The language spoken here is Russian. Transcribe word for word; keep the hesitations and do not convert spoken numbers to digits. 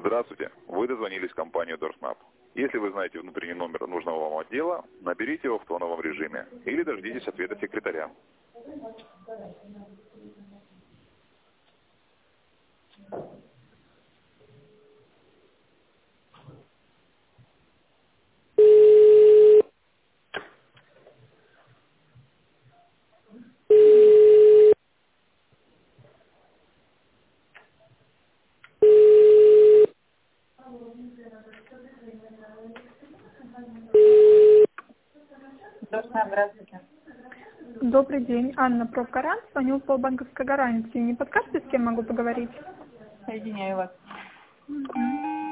Здравствуйте. Вы дозвонились в компанию DoorSnap. Если вы знаете внутренний номер нужного вам отдела, наберите его в тоновом режиме или дождитесь ответа секретаря. Здравствуйте. Добрый день, Анна Профгарант, звоню по банковской гарантии. Не подскажете, с кем могу поговорить? Соединяю вас. Мгм.